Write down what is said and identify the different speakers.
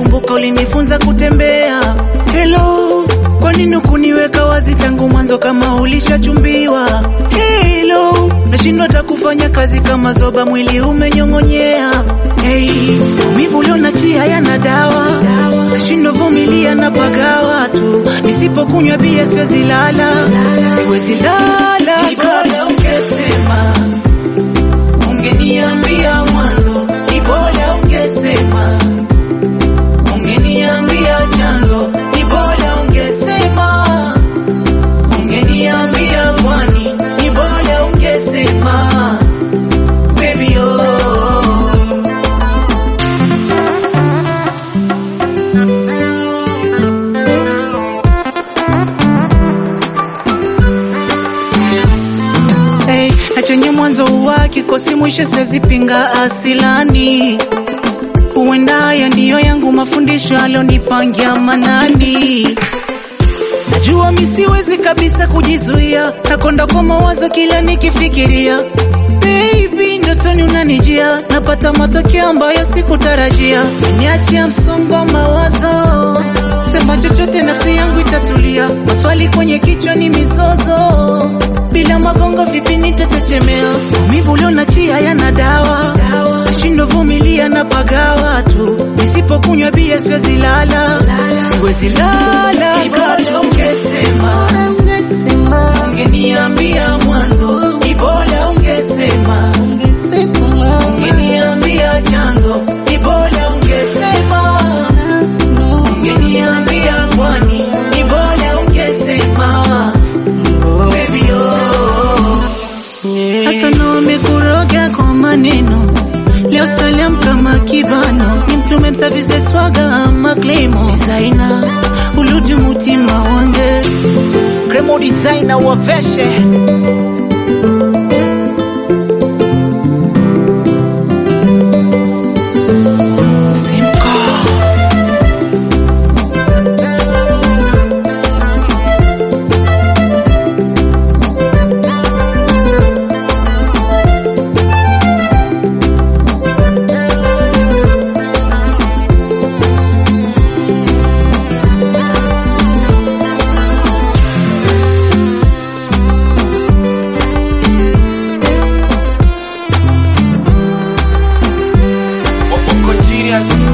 Speaker 1: nakumbuka ulinifunza kutembea. Hello, kwa nini kuniweka wazi tangu mwanzo kama ulishachumbiwa? Hello, nashindwa takufanya kazi kama zoba, mwili umenyongonyea. Hey, maumivu leo nachia yana dawa, nashindwa vumilia na pagawa tu. Nisipokunywa bia siwezi lala, siwezi lala. Bora ungesema, ungeniambia mwanzo. Ni bora ungesema, ungeniambia chanzo. Ni bora ungesema, ungeniambia kwani. Ni bora ungesema, baby oh. Hey, nachonye mwanzo uwa kikosi mwisho siwezi pinga asilani. Uenda haya ndiyo yangu mafundisho alonipangia Manani. Najua misiwezi kabisa kujizuia, nakonda kwa mawazo kila nikifikiria. Baby ndotoni unanijia, napata matokeo ambayo sikutarajia. Niachia msongo wa mawazo, sema chochote nafsi yangu itatulia. Maswali kwenye kichwa ni mizozo, bila magongo vipi nitatetemea. Maumivu leo nachia yana dawa, nashindwa vumilia na pagawa tu. Nisipokunywa bia siwezi lala, siwezi lala. Bora ungesema, ungeniambia mwanzo. Ni bora ungesema, ungeniambia chanzo. Ni bora ungesema, ungeniambia kwani. Ni bora ungesema, baby oh. Hasa wamekuroga kwa maneno, leo salam kama kibano. Ni mtume msavize swaga ama Klemo designer, uluju mutima wange.
Speaker 2: Klemo designer waveshe.
Speaker 1: Serious.